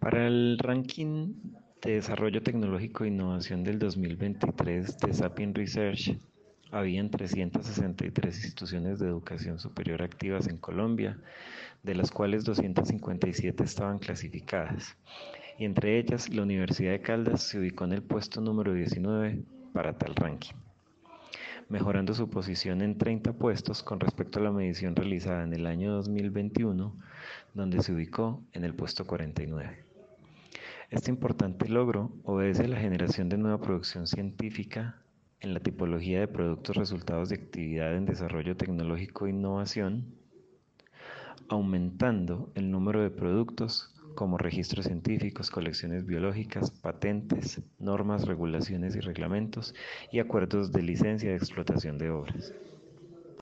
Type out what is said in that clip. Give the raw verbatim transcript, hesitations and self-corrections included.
Para el ranking de desarrollo tecnológico e innovación del dos mil veintitrés de Sapient Research, habían trescientas sesenta y tres instituciones de educación superior activas en Colombia, de las cuales doscientas cincuenta y siete estaban clasificadas, y entre ellas la Universidad de Caldas se ubicó en el puesto número diecinueve para tal ranking, mejorando su posición en treinta puestos con respecto a la medición realizada en el año dos mil veintiuno, donde se ubicó en el puesto cuarenta y nueve. Este importante logro obedece a la generación de nueva producción científica en la tipología de productos resultados de actividad en desarrollo tecnológico e innovación, aumentando el número de productos como registros científicos, colecciones biológicas, patentes, normas, regulaciones y reglamentos y acuerdos de licencia de explotación de obras.